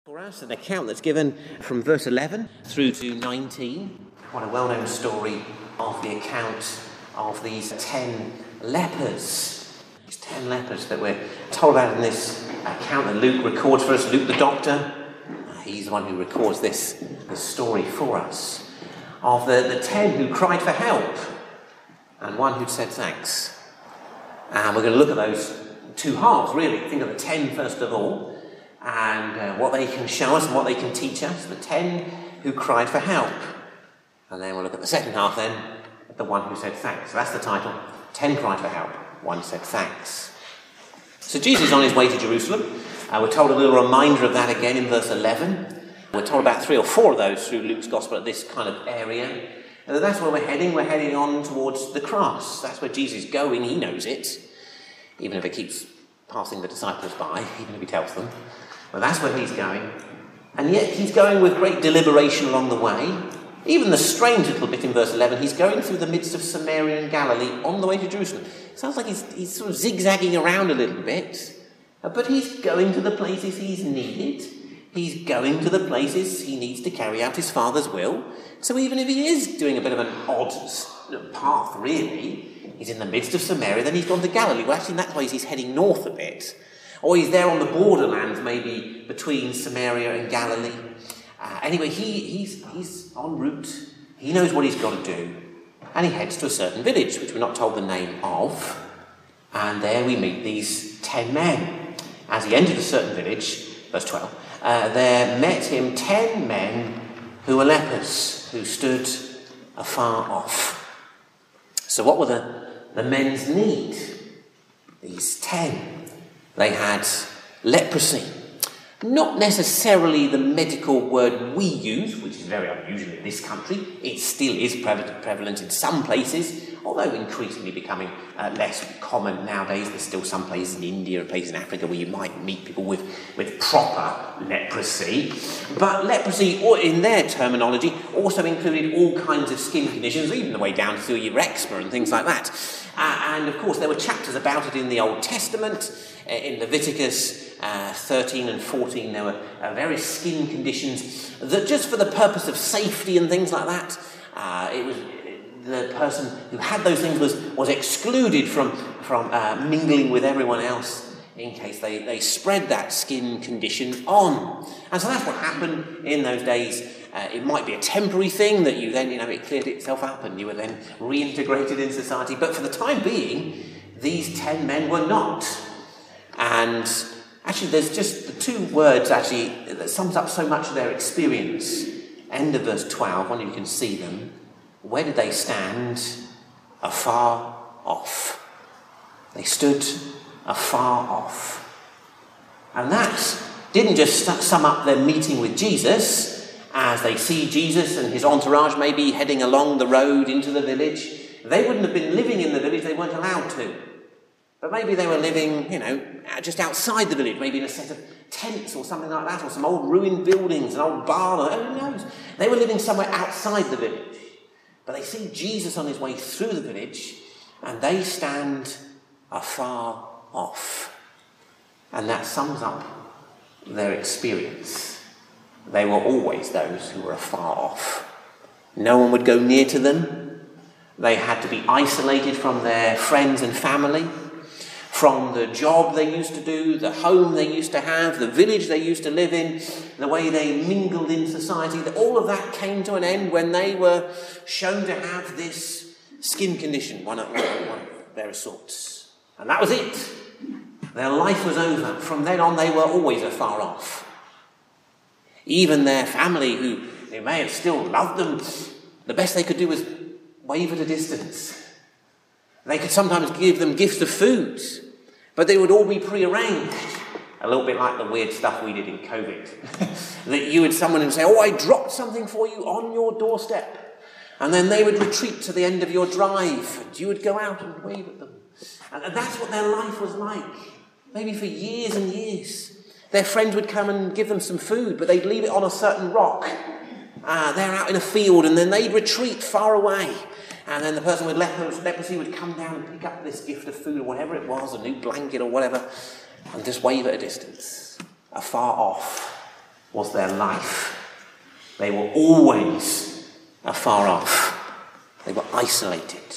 For us, an account that's given from verse 11 through to 19. What a well-known story of the account of these 10 lepers. These 10 lepers that we're told about in this account that Luke records for us. Luke the doctor, he's the one who records this story for us. Of the 10 who cried for help and one who said thanks. And we're going to look at those two halves, really. Think of the 10 first of all. And what they can show us and what they can teach us, the 10 who cried for help. And then we'll look at the second half then, at the one who said thanks. So that's the title, 10 cried for help, one said thanks. So Jesus is on his way to Jerusalem. We're told a little reminder of that again in verse 11. We're told about 3 or 4 of those through Luke's Gospel at this kind of area. And that's where we're heading. We're heading on towards the cross. That's where Jesus is going. He knows it, even if it keeps passing the disciples by, even if he tells them. Well, that's where he's going. And yet he's going with great deliberation along the way. Even the strange little bit in verse 11, he's going through the midst of Samaria and Galilee on the way to Jerusalem. It sounds like he's sort of zigzagging around a little bit. But he's going to the places he's needed. He's going to the places he needs to carry out his Father's will. So even if he is doing a bit of an odd path, really, he's in the midst of Samaria, then he's gone to Galilee. Well, actually, in that case, he's heading north a bit. Or he's there on the borderlands, maybe between Samaria and Galilee. Anyway, he's en route. He knows what he's got to do. And he heads to a certain village, which we're not told the name of. And there we meet these 10 men. As he entered a certain village, verse 12, there met him 10 men who were lepers, who stood afar off. So what were the men's need? These 10. They had leprosy. Not necessarily the medical word we use, which is very unusual in this country. It still is prevalent in some places, although increasingly becoming less common nowadays. There's still some places in India and places in Africa where you might meet people with proper leprosy. But leprosy, or in their terminology, also included all kinds of skin conditions, even the way down to your eczema and things like that. And of course, there were chapters about it in the Old Testament. In Leviticus 13 and 14, there were various skin conditions that, just for the purpose of safety and things like that, it was the person who had those things was excluded from mingling with everyone else in case they spread that skin condition on. And so that's what happened in those days. It might be a temporary thing that you then, it cleared itself up and you were then reintegrated in society. But for the time being, these 10 men were not. And actually, there's just the 2 words that sums up so much of their experience. End of verse 12, when you can see them. Where did they stand? Afar off. They stood afar off. And that didn't just sum up their meeting with Jesus, as they see Jesus and his entourage maybe heading along the road into the village. They wouldn't have been living in the village, they weren't allowed to. But maybe they were living, just outside the village, maybe in a set of tents or something like that, or some old ruined buildings, an old barn, or who knows. They were living somewhere outside the village. But they see Jesus on his way through the village, and they stand afar off. And that sums up their experience. They were always those who were afar off. No one would go near to them. They had to be isolated from their friends and family, from the job they used to do, the home they used to have, the village they used to live in, the way they mingled in society. All of that came to an end when they were shown to have this skin condition, one of various sorts. And that was it. Their life was over. From then on, they were always afar off. Even their family, who they may have still loved them, the best they could do was wave at a distance. They could sometimes give them gifts of food, but they would all be prearranged. A little bit like the weird stuff we did in COVID. That you would someone and say, I dropped something for you on your doorstep. And then they would retreat to the end of your drive, and you would go out and wave at them. And that's what their life was like. Maybe for years and years. Their friend would come and give them some food, but they'd leave it on a certain rock. They're out in a field, and then they'd retreat far away. And then the person with leprosy would come down and pick up this gift of food or whatever it was, a new blanket or whatever, and just wave at a distance, afar off. was their life. They were always afar off. They were isolated.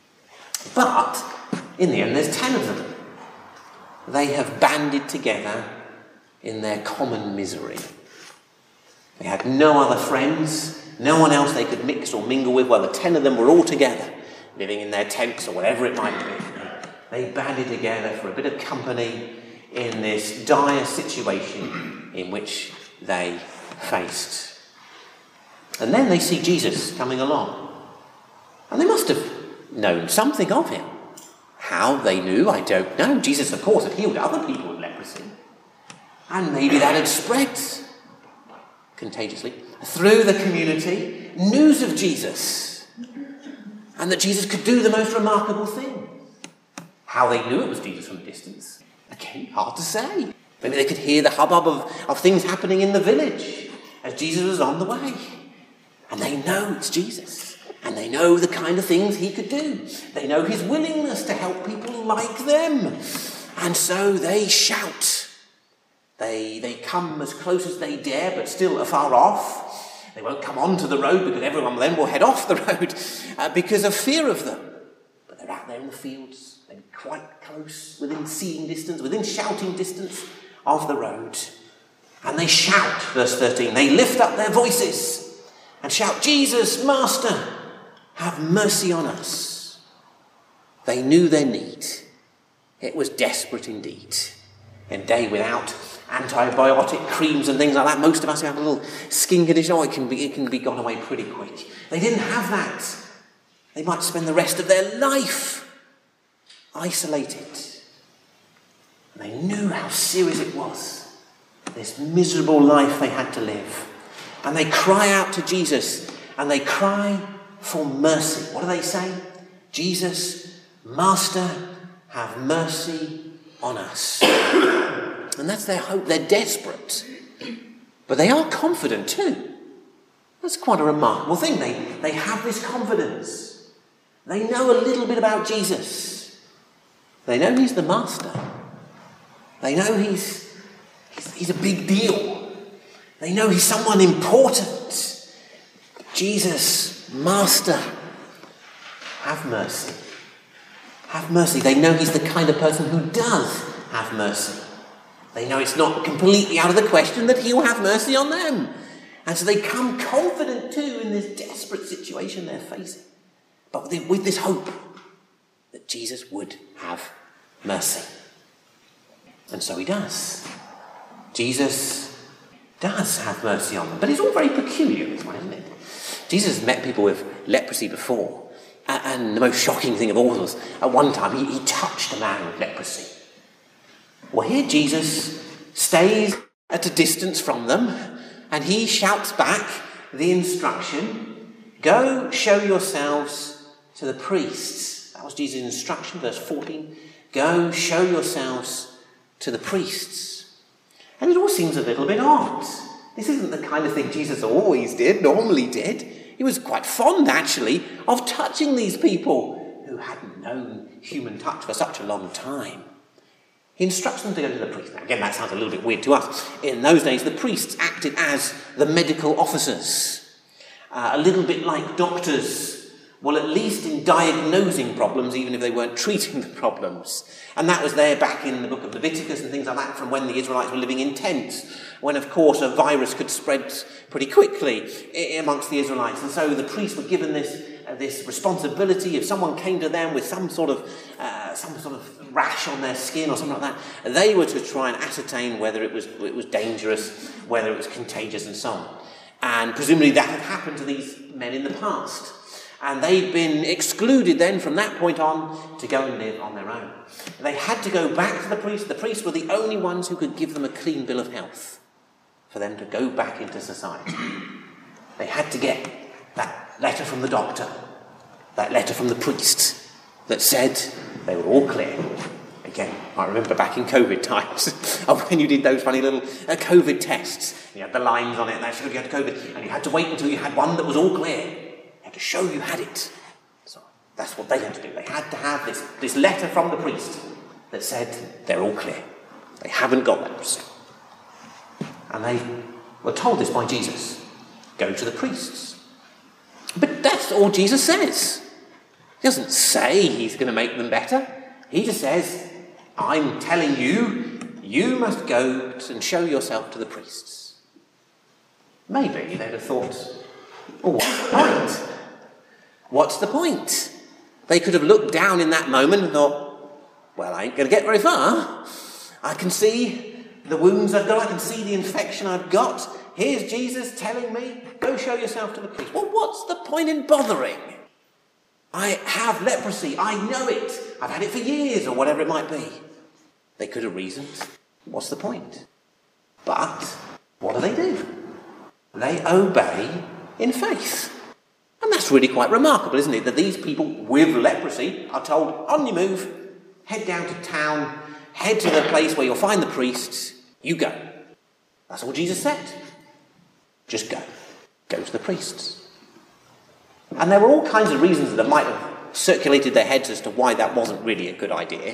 But in the end, there's 10 of them. They have banded together in their common misery. They had no other friends, no one else they could mix or mingle with. Well, the 10 of them were all together, living in their tents or whatever it might be. They banded together for a bit of company in this dire situation in which they faced. And then they see Jesus coming along. And they must have known something of him. How they knew, I don't know. Jesus, of course, had healed other people with leprosy. And maybe that had spread contagiously through the community, news of Jesus. And that Jesus could do the most remarkable thing. How they knew it was Jesus from a distance, again, hard to say. Maybe they could hear the hubbub of things happening in the village as Jesus was on the way. And they know it's Jesus. And they know the kind of things he could do. They know his willingness to help people like them. And so they shout. They come as close as they dare, but still afar off. They won't come onto the road because everyone then will head off the road because of fear of them. But they're out there in the fields. They're quite close, within seeing distance, within shouting distance of the road. And they shout, verse 13. They lift up their voices and shout, Jesus, Master, have mercy on us. They knew their need. It was desperate indeed. In a day without antibiotic creams and things like that, most of us who have a little skin condition, it can be gone away pretty quick. They didn't have that. They might spend the rest of their life isolated. And they knew how serious it was, this miserable life they had to live. And they cry out to Jesus, and they cry for mercy. What do they say? Jesus, Master, have mercy on us. And that's their hope. They're desperate. But they are confident too. That's quite a remarkable thing. They have this confidence. They know a little bit about Jesus. They know he's the Master. They know he's a big deal. They know he's someone important. Jesus, Master, have mercy. Have mercy. They know he's the kind of person who does have mercy. They know it's not completely out of the question that he will have mercy on them. And so they come confident too in this desperate situation they're facing. But with this hope that Jesus would have mercy. And so he does. Jesus does have mercy on them. But it's all very peculiar, this one, isn't it? Jesus has met people with leprosy before. And the most shocking thing of all was, at one time, he touched a man with leprosy. Well, here Jesus stays at a distance from them, and he shouts back the instruction, go show yourselves to the priests. That was Jesus' instruction, verse 14. Go show yourselves to the priests. And it all seems a little bit odd. This isn't the kind of thing Jesus always did, normally did. He was quite fond, actually, of touching these people who hadn't known human touch for such a long time. He instructs them to go to the priest. Now, again, that sounds a little bit weird to us. In those days, the priests acted as the medical officers, a little bit like doctors. Well, at least in diagnosing problems, even if they weren't treating the problems. And that was there back in the book of Leviticus and things like that, from when the Israelites were living in tents, when, of course, a virus could spread pretty quickly amongst the Israelites. And so the priests were given this responsibility. If someone came to them with some sort of rash on their skin or something like that, they were to try and ascertain whether it was dangerous, whether it was contagious, and so on. And presumably that had happened to these men in the past. And they'd been excluded then from that point on to go and live on their own. They had to go back to the priest. The priests were the only ones who could give them a clean bill of health for them to go back into society. They had to get that letter from the doctor, that letter from the priest that said they were all clear. Again, I remember back in COVID times of when you did those funny little COVID tests. You had the lines on it and that showed you had COVID, and you had to wait until you had one that was all clear. To show you had it. So that's what they had to do. They had to have this letter from the priest that said they're all clear. They haven't got leprosy. And they We're told this by Jesus. Go to the priests. But that's all Jesus says. He doesn't say he's going to make them better. He just says, I'm telling you, you must go and show yourself to the priests. Maybe they'd have thought, oh, what's the point? What's the point? They could have looked down in that moment and thought, well, I ain't going to get very far. I can see the wounds I've got. I can see the infection I've got. Here's Jesus telling me, go show yourself to the priest. Well, what's the point in bothering? I have leprosy. I know it. I've had it for years, or whatever it might be. They could have reasoned, what's the point? But what do? They obey in faith. And that's really quite remarkable, isn't it? That these people with leprosy are told, on your move, head down to town, head to the place where you'll find the priests, you go. That's all Jesus said. Just go. Go to the priests. And there were all kinds of reasons that might have circulated their heads as to why that wasn't really a good idea.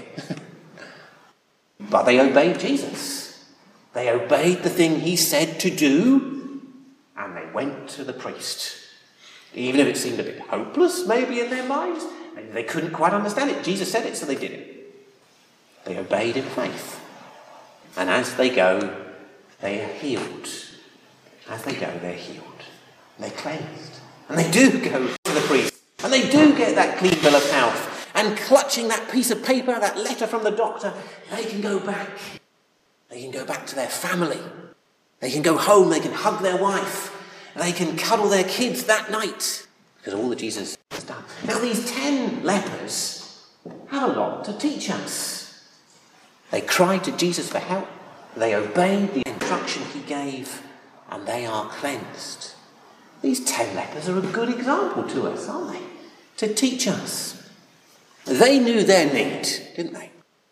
But they obeyed Jesus. They obeyed the thing he said to do, and they went to the priest. Even if it seemed a bit hopeless, maybe in their minds, maybe they couldn't quite understand it. Jesus said it, so they did it. They obeyed in faith. And as they go, they are healed. As they go, they're healed. They're cleansed. And they do go to the priest. And they do get that clean bill of health. And clutching that piece of paper, that letter from the doctor, they can go back. They can go back to their family. They can go home. They can hug their wife. They can cuddle their kids that night. Because of all that Jesus has done. Now, these 10 lepers have a lot to teach us. They cried to Jesus for help. They obeyed the instruction he gave. And they are cleansed. These 10 lepers are a good example to us, aren't they? To teach us. They knew their need, didn't they?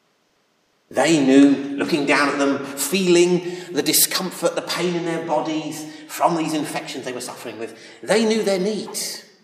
They knew, looking down at them, feeling the discomfort, the pain in their bodies from these infections they were suffering with. They knew their need.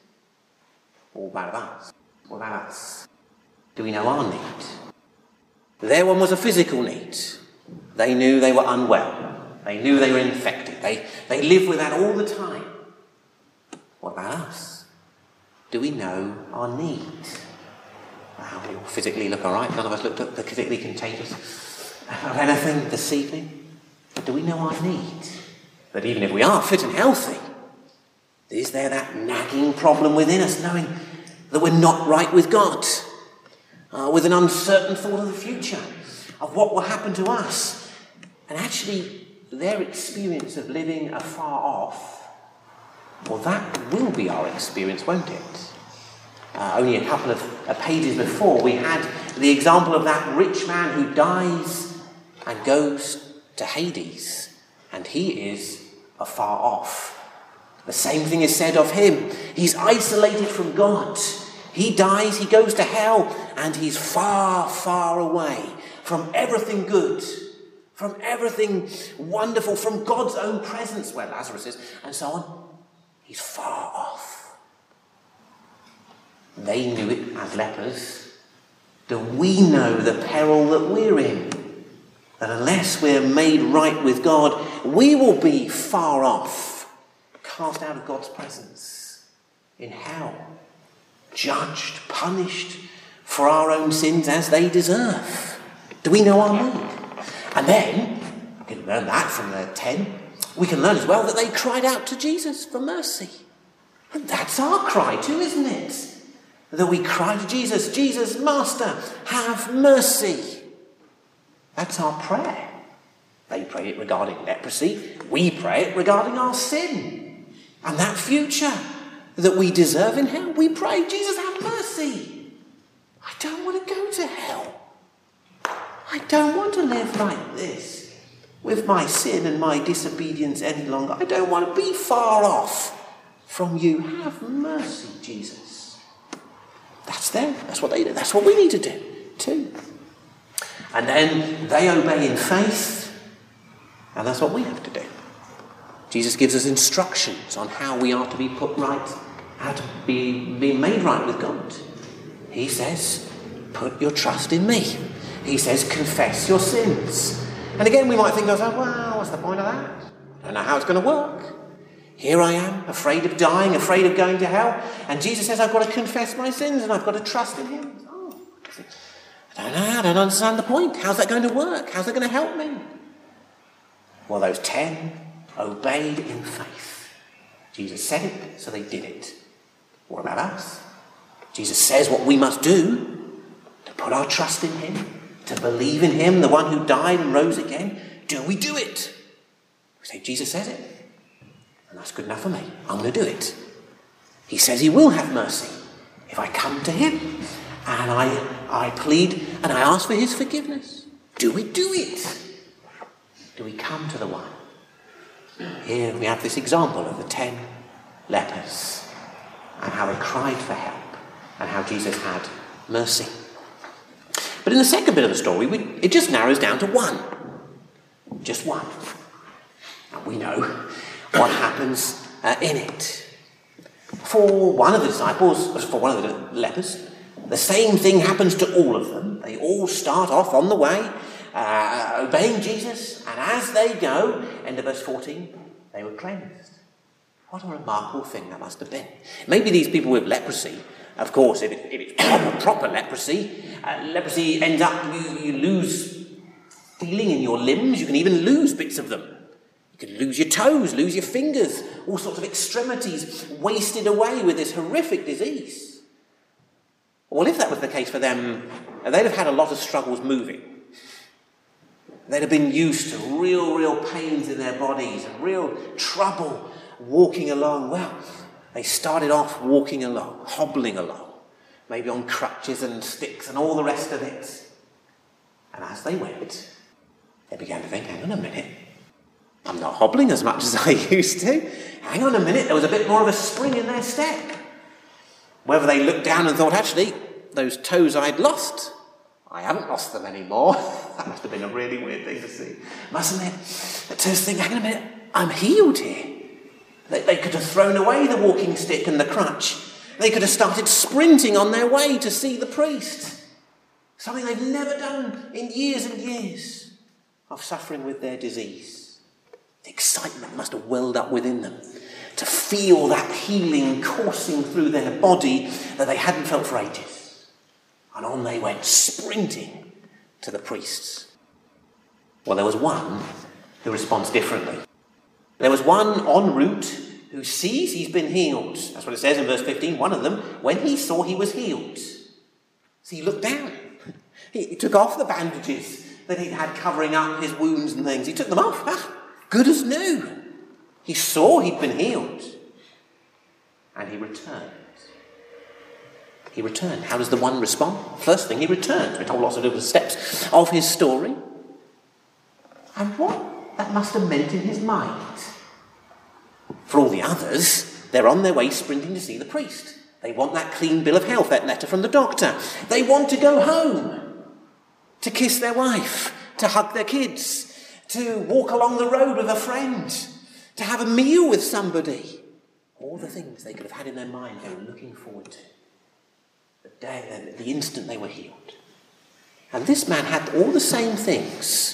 What about us? What about us? Do we know our need? Their one was a physical need. They knew they were unwell. They knew they were infected. They lived with that all the time. What about us? Do we know our need? Wow, we all physically look all right. None of us look particularly contagious of anything this evening. But do we know our need? That even if we are fit and healthy, is there that nagging problem within us, knowing that we're not right with God, with an uncertain thought of the future, of what will happen to us? And actually, their experience of living afar off, well, that will be our experience, won't it? Only a couple of pages before, we had the example of that rich man who dies and goes to Hades, and he is afar off. The same thing is said of him. He's isolated from God. He dies, he goes to hell, and he's far, far away from everything good, from everything wonderful, from God's own presence, where Lazarus is, and so on. He's far off. They knew it as lepers. Do we know the peril that we're in? That unless we're made right with God, we will be far off, cast out of God's presence, in hell, judged, punished for our own sins as they deserve. Do we know our need? And then, we can learn that from the 10. We can learn as well that they cried out to Jesus for mercy. And that's our cry too, isn't it? That we cry to Jesus, Jesus, Master, have mercy. That's our prayer. They pray it regarding leprosy. We pray it regarding our sin. And that future that we deserve in hell. We pray, Jesus, have mercy. I don't want to go to hell. I don't want to live like this with my sin and my disobedience any longer. I don't want to be far off from you. Have mercy, Jesus. That's them. That's what they do. That's what we need to do too. And then they obey in faith, and that's what we have to do. Jesus gives us instructions on how we are to be put right, how to be made right with God. He says, put your trust in me. He says, confess your sins. And again, we might think, well, what's the point of that? don't know how it's going to work. Here I am, afraid of dying, afraid of going to hell. And Jesus says I've got to confess my sins and I've got to trust in him. Oh, I don't know, I don't understand the point. How's that going to work? How's that going to help me? Well, those 10 obeyed in faith. Jesus said it, so they did it. What about us? Jesus says what we must do to put our trust in him, to believe in him, the one who died and rose again. Do we do it? We say, Jesus says it, and that's good enough for me. I'm going to do it. He says he will have mercy if I come to him and I plead and I ask for his forgiveness. Do we do it? Do we come to the one? Here we have this example of the 10 lepers and how they cried for help and how Jesus had mercy. But in the second bit of the story, it just narrows down to one. Just one. And we know what happens in it. For one of the disciples, for one of the lepers, the same thing happens to all of them. They all start off on the way, obeying Jesus, and as they go, end of verse 14, they were cleansed. What a remarkable thing that must have been. Maybe these people with leprosy, of course, if it's proper leprosy, leprosy ends up, you lose feeling in your limbs, you can even lose bits of them. You can lose your toes, lose your fingers, all sorts of extremities wasted away with this horrific disease. Well, if that was the case for them, they'd have had a lot of struggles moving. They'd have been used to real pains in their bodies and real trouble walking along. Well, they started off walking along, hobbling along, maybe on crutches and sticks and all the rest of it. And as they went, they began to think, hang on a minute, I'm not hobbling as much as I used to. Hang on a minute, there was a bit more of a spring in their step. Whether they looked down and thought, actually, those toes I'd lost, I haven't lost them anymore. That must have been a really weird thing to see, mustn't it? The toes think, hang on a minute, I'm healed here. They could have thrown away the walking stick and the crutch. They could have started sprinting on their way to see the priest. Something they've never done in years and years of suffering with their disease. The excitement must have welled up within them to feel that healing coursing through their body that they hadn't felt for ages. And on they went, sprinting to the priests. Well, there was one who responds differently. There was one en route who sees he's been healed. That's what it says in verse 15. One of them, when he saw he was healed. So he looked down. He took off the bandages that he'd had covering up his wounds and things. He took them off. Good as new. He saw he'd been healed. And he returned. He returned. How does the one respond? First thing, he returns. We're told lots of different steps of his story. And what that must have meant in his mind. For all the others, they're on their way sprinting to see the priest. They want that clean bill of health, that letter from the doctor. They want to go home, to kiss their wife, to hug their kids, to walk along the road with a friend, to have a meal with somebody. All the things they could have had in their mind they were looking forward to. The instant they were healed. And this man had all the same things.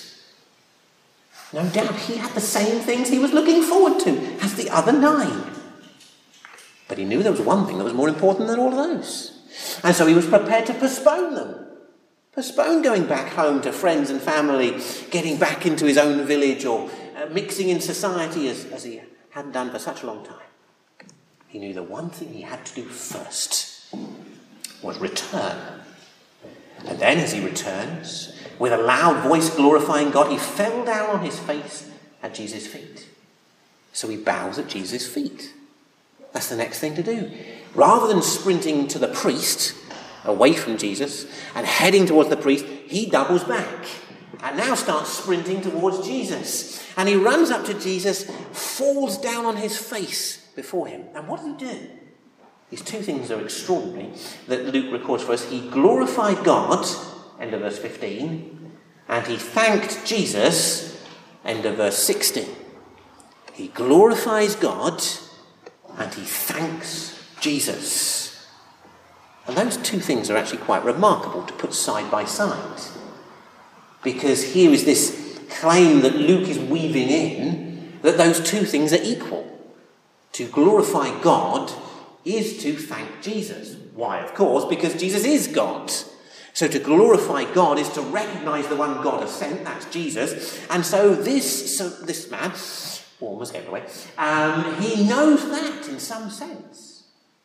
No doubt he had the same things he was looking forward to as the other 9. But he knew there was one thing that was more important than all of those. And so he was prepared to postpone them. Postpone going back home to friends and family, getting back into his own village or mixing in society as he hadn't done for such a long time. He knew the one thing he had to do first was return. And then as he returns, with a loud voice glorifying God, he fell down on his face at Jesus' feet. So he bows at Jesus' feet. That's the next thing to do. Rather than sprinting to the priest, away from Jesus, and heading towards the priest, he doubles back and now starts sprinting towards Jesus. And he runs up to Jesus, falls down on his face before him. And what does he do? These two things are extraordinary that Luke records for us. He glorified God, end of verse 15, and he thanked Jesus, end of verse 16. He glorifies God and he thanks Jesus. And those two things are actually quite remarkable to put side by side. Because here is this claim that Luke is weaving in that those two things are equal. To glorify God is to thank Jesus. Why, of course? Because Jesus is God. So to glorify God is to recognise the one God has sent, that's Jesus. And so this man, almost gave it away, he knows that in some sense.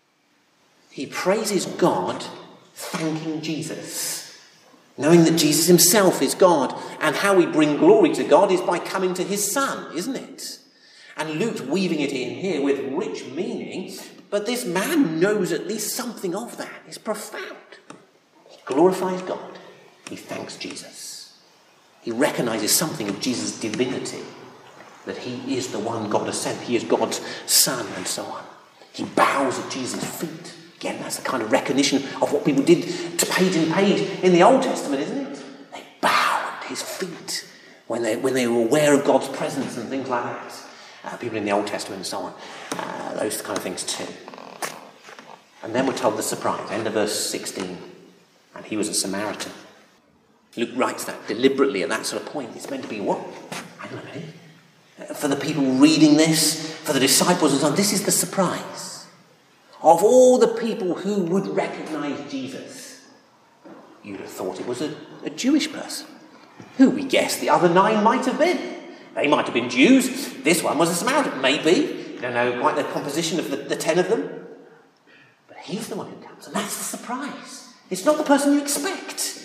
He praises God, thanking Jesus, knowing that Jesus himself is God. And how we bring glory to God is by coming to his Son, isn't it? And Luke's weaving it in here with rich meaning, but this man knows at least something of that. It's profound. He glorifies God. He thanks Jesus. He recognises something of Jesus' divinity, that he is the one God has sent. He is God's Son, and so on. He bows at Jesus' feet. Again, that's the kind of recognition of what people did to page and page in the Old Testament, isn't it? They bowed at his feet when they were aware of God's presence and things like that. People in the Old Testament and so on. Those kind of things too. And then we're told the surprise, end of verse 16. And he was a Samaritan. Luke writes that deliberately at that sort of point. It's meant to be what? Hang on a minute. For the people reading this, for the disciples and so on, this is the surprise. Of all the people who would recognise Jesus, you'd have thought it was a Jewish person, who we guess the other 9 might have been. They might have been Jews. This one was a Samaritan, maybe. You don't know quite the composition of the 10 of them. But he's the one who comes, and that's the surprise. It's not the person you expect.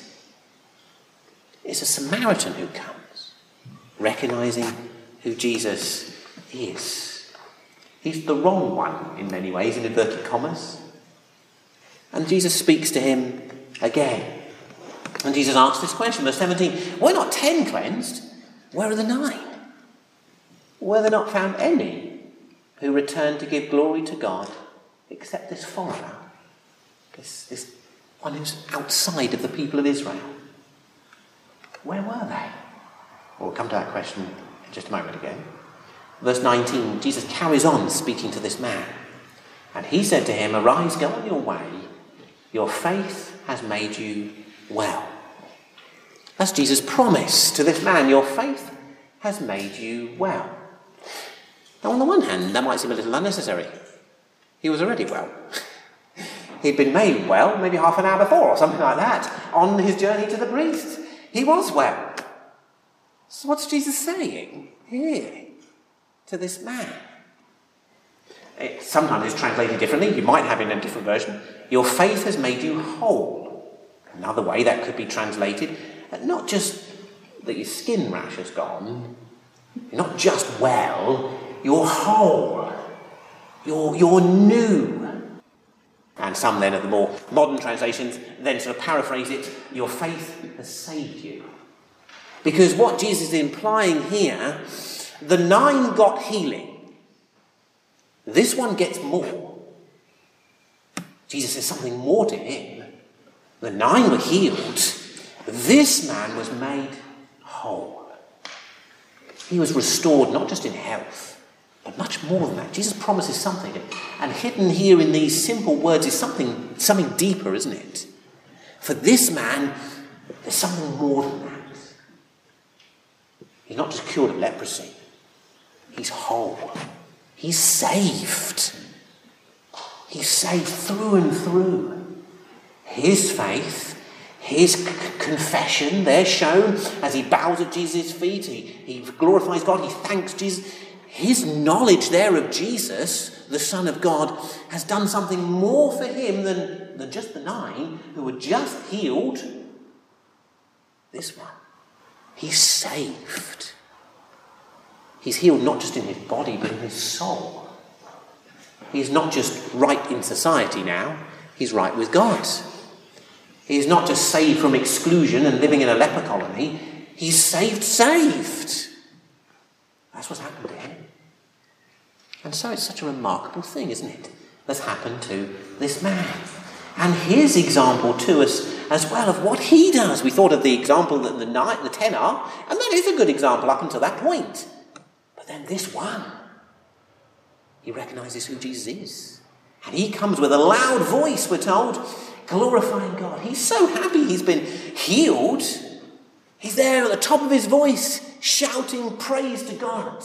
It's a Samaritan who comes, recognising who Jesus is. He's the wrong one in many ways, in inverted commas. And Jesus speaks to him again. And Jesus asks this question, verse 17, were not 10 cleansed? Where are the 9? Were there not found any who returned to give glory to God except this foreigner? This one who's outside of the people of Israel. Where were they? We'll come to that question in just a moment again. Verse 19, Jesus carries on speaking to this man. And he said to him, arise, go on your way. Your faith has made you well. That's Jesus' promise to this man. Your faith has made you well. Now, on the one hand, that might seem a little unnecessary. He was already well. He'd been made well maybe half an hour before or something like that on his journey to the priest. He was well. So what's Jesus saying here to this man? Sometimes it's translated differently. You might have in a different version. Your faith has made you whole. Another way that could be translated, not just that your skin rash has gone, you're not just well, you're whole. You're new. And some then of the more modern translations then sort of paraphrase it, your faith has saved you. Because what Jesus is implying here, the 9 got healing. This one gets more. Jesus says something more to him. The 9 were healed. This man was made whole. He was restored not just in health, but much more than that. Jesus promises something. And hidden here in these simple words is something deeper, isn't it? For this man, there's something more than that. He's not just cured of leprosy. He's whole. He's saved. He's saved through and through. His faith, his confession, they're shown as he bows at Jesus' feet. He glorifies God. He thanks Jesus. His knowledge there of Jesus, the Son of God, has done something more for him than just the 9 who were just healed. This one, he's saved. He's healed not just in his body, but in his soul. He's not just right in society now, he's right with God. He's not just saved from exclusion and living in a leper colony, he's saved. That's what's happened to him. And so it's such a remarkable thing, isn't it? That's happened to this man. And his example to us as well of what he does. We thought of the example that the 10 are, and that is a good example up until that point. But then this one, he recognises who Jesus is. And he comes with a loud voice, we're told, glorifying God. He's so happy he's been healed. He's there at the top of his voice, shouting praise to God,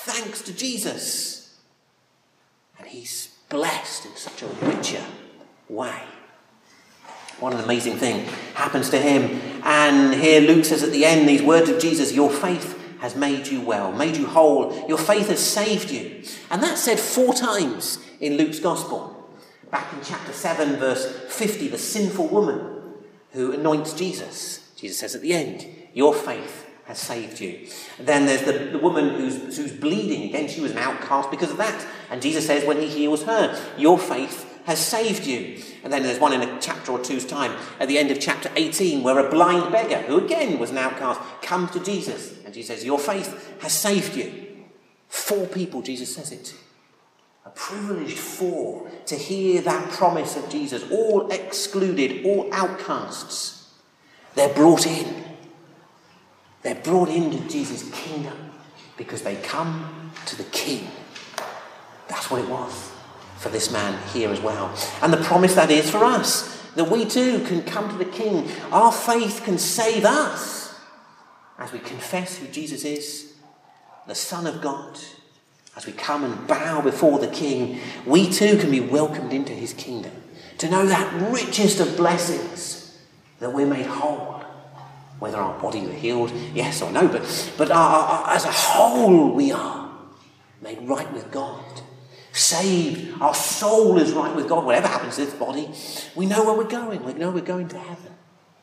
thanks to Jesus. And he's blessed in such a richer way. What an amazing thing happens to him. And here Luke says at the end, these words of Jesus, your faith has made you well, made you whole. Your faith has saved you. And that's said 4 times in Luke's gospel. Back in chapter 7, verse 50, the sinful woman who anoints Jesus. Jesus says at the end, your faith has saved you. And then there's the woman who's bleeding. Again, she was an outcast because of that. And Jesus says when he heals her, your faith has saved you. And then there's one in a chapter or two's time, at the end of chapter 18, where a blind beggar, who again was an outcast, comes to Jesus. And Jesus says, your faith has saved you. 4 people Jesus says it to. A privileged 4 to hear that promise of Jesus. All excluded, all outcasts. They're brought in. They're brought into Jesus' kingdom because they come to the King. That's what it was for this man here as well. And the promise that is for us, that we too can come to the King. Our faith can save us as we confess who Jesus is, the Son of God. As we come and bow before the King, we too can be welcomed into his kingdom. To know that richest of blessings, that we're made whole. Whether our bodies are healed, yes or no, but as a whole we are made right with God. Saved, our soul is right with God. Whatever happens to this body, we know where we're going. We know we're going to heaven.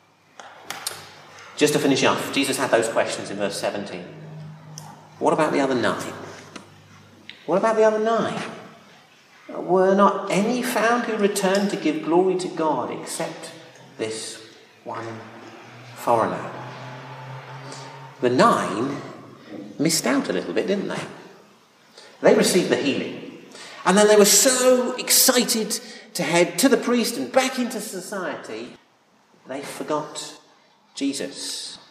Just to finish off, Jesus had those questions in verse 17. What about the other 9? What about the other 9? Were not any found who returned to give glory to God except this one foreigner? The 9 missed out a little bit, didn't they? They received the healing. And then they were so excited to head to the priest and back into society, they forgot Jesus.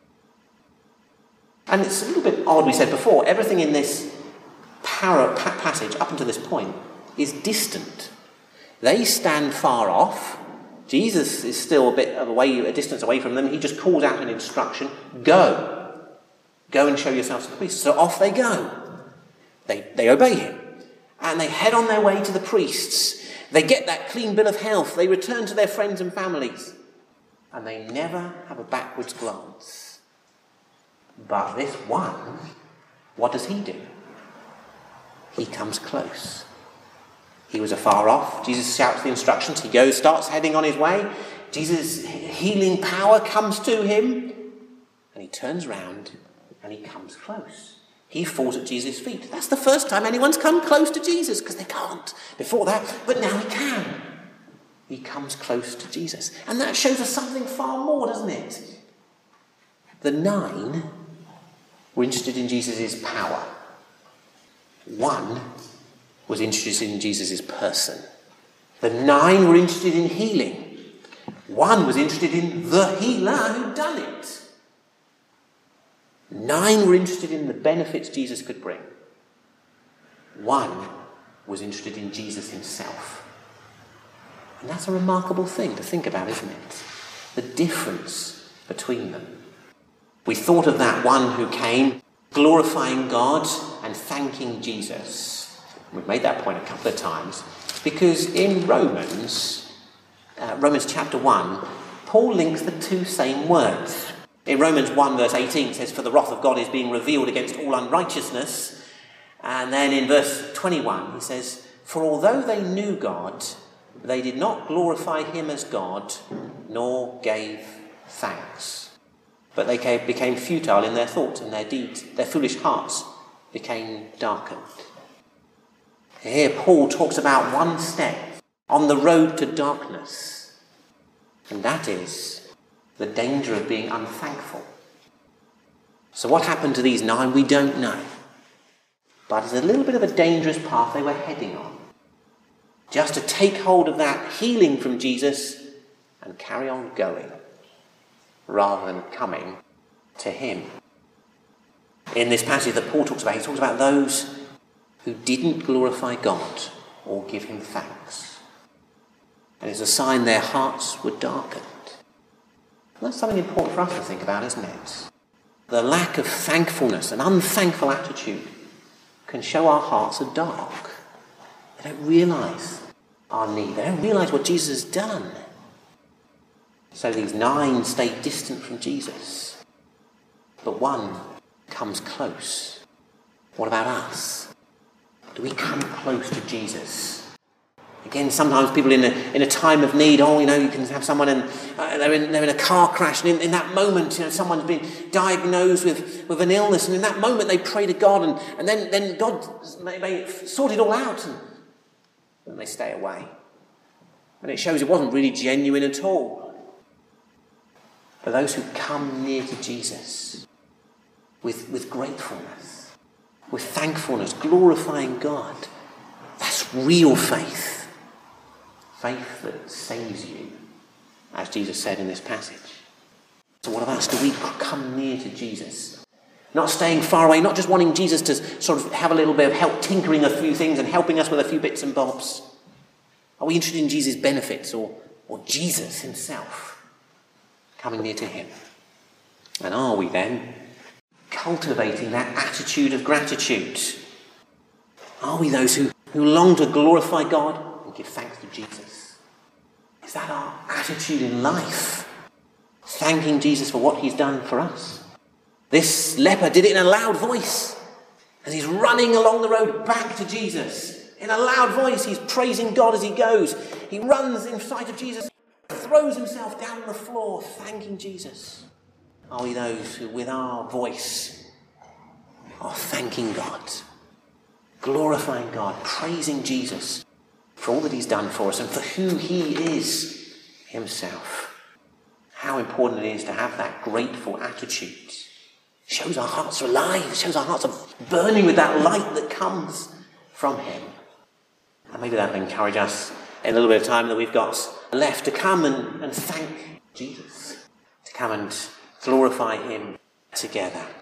And it's a little bit odd, we said before, everything in this passage up until this point is distant. They stand far off. Jesus is still a distance away from them. He just calls out an instruction, go. Go and show yourselves to the priest. So off they go. They obey him. And they head on their way to the priests. They get that clean bill of health. They return to their friends and families. And they never have a backwards glance. But this one, what does he do? He comes close. He was afar off. Jesus shouts the instructions. He goes, starts heading on his way. Jesus' healing power comes to him. And he turns round and he comes close. He falls at Jesus' feet. That's the first time anyone's come close to Jesus, because they can't before that, but now he can. He comes close to Jesus. And that shows us something far more, doesn't it? The 9 were interested in Jesus' power. 1 was interested in Jesus' person. The 9 were interested in healing. 1 was interested in the healer who'd done it. 9 were interested in the benefits Jesus could bring. 1 was interested in Jesus himself. And that's a remarkable thing to think about, isn't it? The difference between them. We thought of that one who came glorifying God and thanking Jesus. We've made that point a couple of times because in Romans chapter 1, Paul links the 2 same words. In Romans 1 verse 18 it says, for the wrath of God is being revealed against all unrighteousness. And then in verse 21 he says, for although they knew God, they did not glorify him as God, nor gave thanks. But they became futile in their thoughts and their deeds. Their foolish hearts became darkened. Here Paul talks about one step on the road to darkness. And that is the danger of being unthankful. So what happened to these 9, we don't know. But it's a little bit of a dangerous path they were heading on. Just to take hold of that healing from Jesus and carry on going, rather than coming to him. In this passage that Paul talks about, he talks about those who didn't glorify God or give him thanks. And it's a sign their hearts were darkened. That's something important for us to think about, isn't it? The lack of thankfulness, an unthankful attitude, can show our hearts are dark. They don't realise our need. They don't realise what Jesus has done. So these 9 stay distant from Jesus. But one comes close. What about us? Do we come close to Jesus? Again, sometimes people in a time of need, you can have someone and they're in a car crash, and in that moment, someone's been diagnosed with an illness, and in that moment they pray to God, and then God may sort it all out, and then they stay away. And it shows it wasn't really genuine at all. But those who come near to Jesus with gratefulness, with thankfulness, glorifying God, that's real faith. Faith that saves you, as Jesus said in this passage. So what of us? Do we come near to Jesus? Not staying far away, not just wanting Jesus to sort of have a little bit of help tinkering a few things and helping us with a few bits and bobs. Are we interested in Jesus' benefits or Jesus himself? Coming near to him. And are we then cultivating that attitude of gratitude? Are we those who long to glorify God and give thanks to Jesus? Is that our attitude in life? Thanking Jesus for what he's done for us. This leper did it in a loud voice. As he's running along the road back to Jesus. In a loud voice, he's praising God as he goes. He runs in sight of Jesus, throws himself down on the floor, thanking Jesus. Are we those who, with our voice, are thanking God, glorifying God, praising Jesus for all that he's done for us and for who he is himself? How important it is to have that grateful attitude. It shows our hearts are alive. It shows our hearts are burning with that light that comes from him. And maybe that will encourage us in a little bit of time that we've got left to come and thank Jesus, to come and glorify him together.